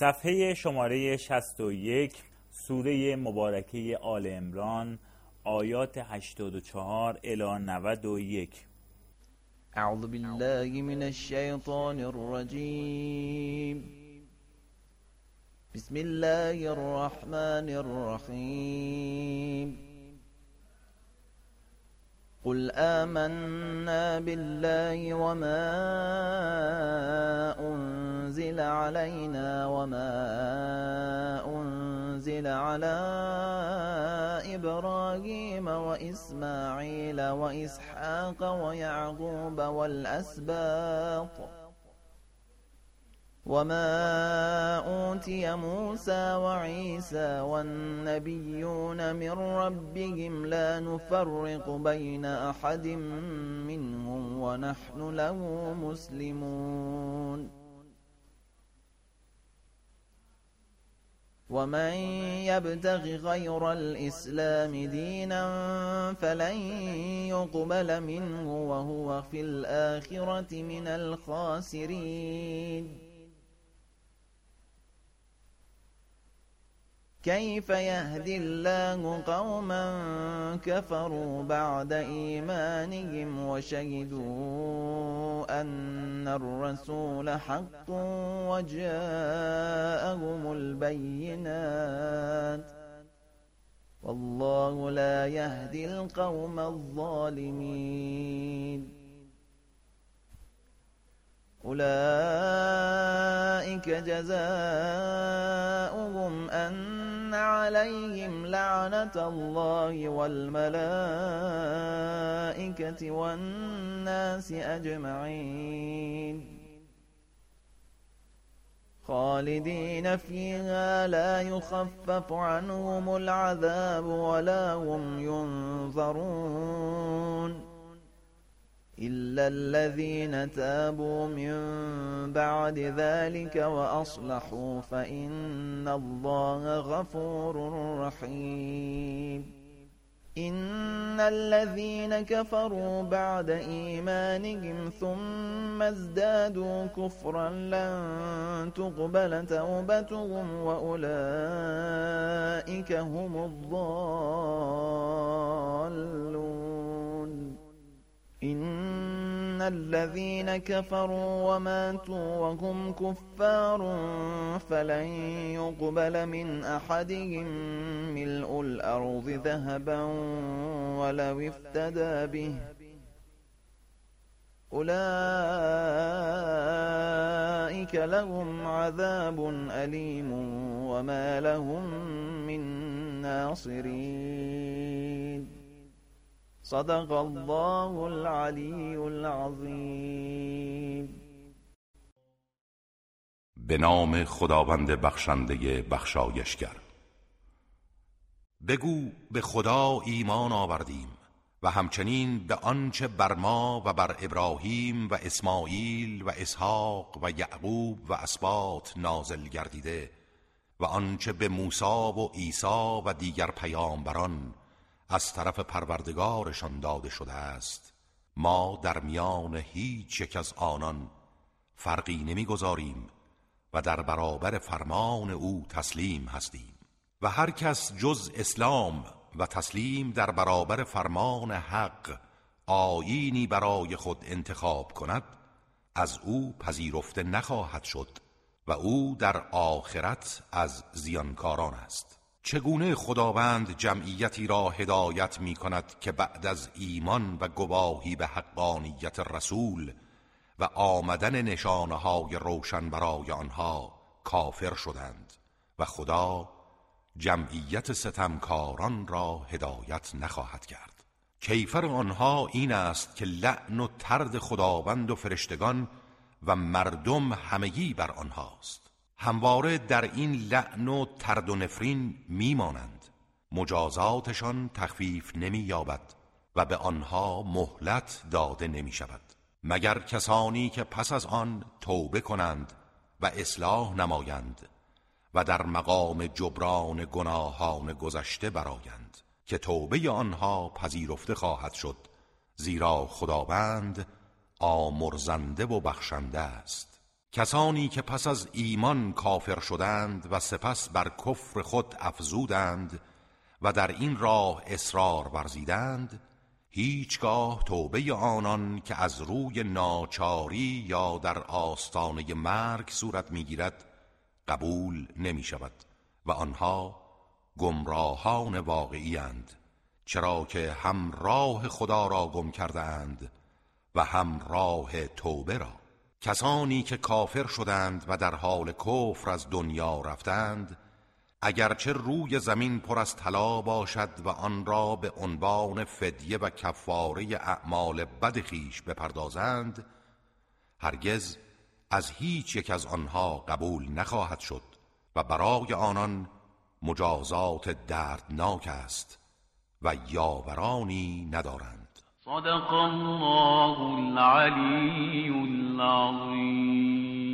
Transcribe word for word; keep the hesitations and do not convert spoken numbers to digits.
صفحه شماره شصت و یک، سوره مبارکه آل عمران، آیات هشتاد و چهار الی نود و یک. اعوذ بالله من الشیطان الرجیم. بسم الله الرحمن الرحیم. قل آمنا بالله وما أنزل علينا وما أنزل على إبراهيم وإسماعيل وإسحاق ويعقوب والأسباط وما أوتي موسى وعيسى والنبيون من ربهم لا نفرق بين أحد منهم ونحن له مسلمون. ومن يبتغ غير الإسلام دينا فلن يقبل منه وهو في الآخرة من الخاسرين. كيف يهدي الله قوما كفروا بعد إيمانهم وشهدوا أن الرسول حق وجاءهم البينات والله لا يهدي القوم الظالمين. أولئك جزاؤهم أن عليهم لعنة الله والملائكة والناس أجمعين خالدين فيها لا يخفف عنهم العذاب ولا هم ينظرون إلا الذين تابوا من بعد ذلك وأصلحوا فإن الله غفور رحيم. إن الذين كفروا بعد إيمانهم ثم ازدادوا كفرا لن تقبل توبتهم وأولئك هم الضالون. إن الذين كفروا وماتوا وهم كفار فلن يقبل من أحدهم ملء الأرض ذهبا ولو افتدى به أولئك لهم عذاب أليم وما لهم من ناصرين. صدق الله العلی العظیم. به نام خداوند بخشنده بخشایشگر. بگو به خدا ایمان آوردیم و همچنین به آنچه بر ما و بر ابراهیم و اسماعیل و اسحاق و یعقوب و اسباط نازل گردیده و آنچه به موسی و عیسی و دیگر پیامبران از طرف پروردگارشان داده شده است. ما در میان هیچ یک از آنان فرقی نمیگذاریم و در برابر فرمان او تسلیم هستیم و هر کس جز اسلام و تسلیم در برابر فرمان حق آیینی برای خود انتخاب کند از او پذیرفته نخواهد شد و او در آخرت از زیانکاران است. چگونه خداوند جمعیتی را هدایت می کند که بعد از ایمان و گواهی به حقانیت رسول و آمدن نشانه‌های روشن برای آنها کافر شدند و خدا جمعیت ستمکاران را هدایت نخواهد کرد. کیفر آنها این است که لعن و طرد خداوند و فرشتگان و مردم همگی بر آنهاست. همواره در این لعن و طرد و نفرین میمانند. مجازاتشان تخفیف نمی یابد و به آنها مهلت داده نمی شود مگر کسانی که پس از آن توبه کنند و اصلاح نمایند و در مقام جبران گناهان گذشته برآیند که توبه آنها پذیرفته خواهد شد، زیرا خداوند آمرزنده و بخشنده است. کسانی که پس از ایمان کافر شدند و سپس بر کفر خود افزودند و در این راه اصرار ورزیدند، هیچگاه توبه آنان که از روی ناچاری یا در آستانه مرگ صورت میگیرد قبول نمی شود و آنها گمراهان واقعی اند، چرا که هم راه خدا را گم کرده اند و هم راه توبه را. کسانی که کافر شدند و در حال کفر از دنیا رفتند، اگرچه روی زمین پر از طلا باشد و آن را به عنوان فدیه و کفاره اعمال بد خویش بپردازند، هرگز از هیچ یک از آنها قبول نخواهد شد و برای آنان مجازات دردناک است و یاورانی ندارند. صدق الله العلی العظیم.